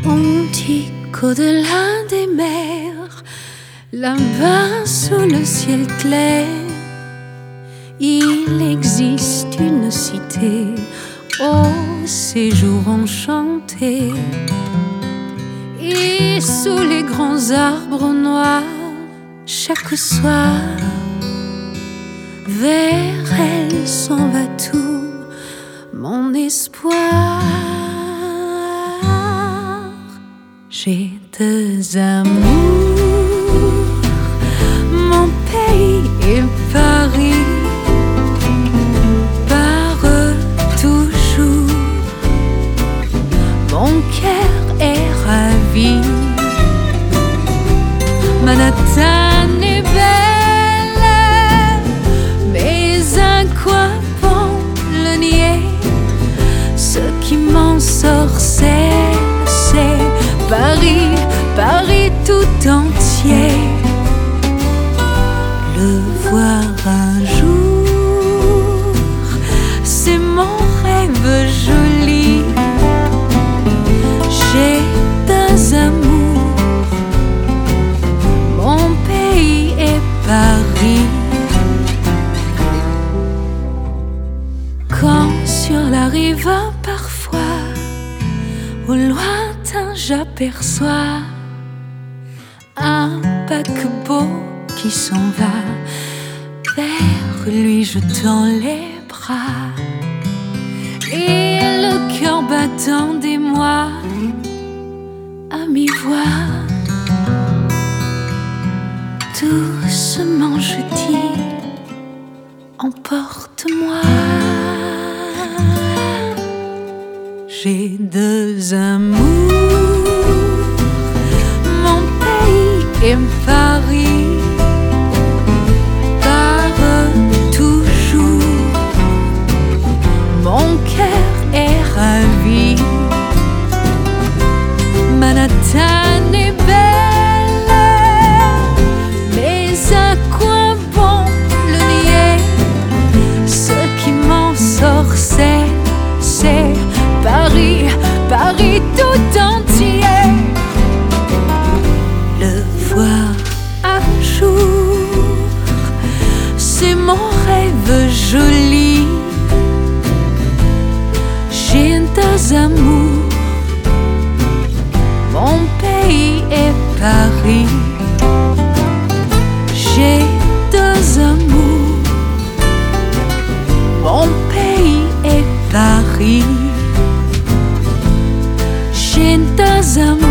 On dit qu'au-delà des mers, là-bas sous le ciel clair, il existe une cité au séjour enchanté. Et sous les grands arbres noirs, chaque soir, vers elle s'en va tout mon espoir. J'ai deux amours, mon pays et Paris. Par eux toujours, mon cœur est ravi. Manhattan est belle, mais un coin bon le nier. Ce qui m'ensorcelle, c'est Paris, Paris tout entier. Le voir un jour, c'est mon rêve joli. J'ai deux amours, mon pays et Paris. Quand sur la rive parfois, au lointain j'aperçois un paquebot qui s'en va. Vers lui je tends les bras et le cœur battant des mois à mi-voix. Doucement je dis, emporte-moi. J'ai deux amours, mon pays et Paris. Par toujours, mon cœur est ravi. Manhattan est belle, mais un coin bon le nier. Ce qui m'ensorcelle, c'est Paris, Paris tout entier. Le voir un jour, c'est mon rêve joli. J'ai deux amours, mon pays et Paris. J'ai deux amours, mon pays et Paris. J'ai deux amours.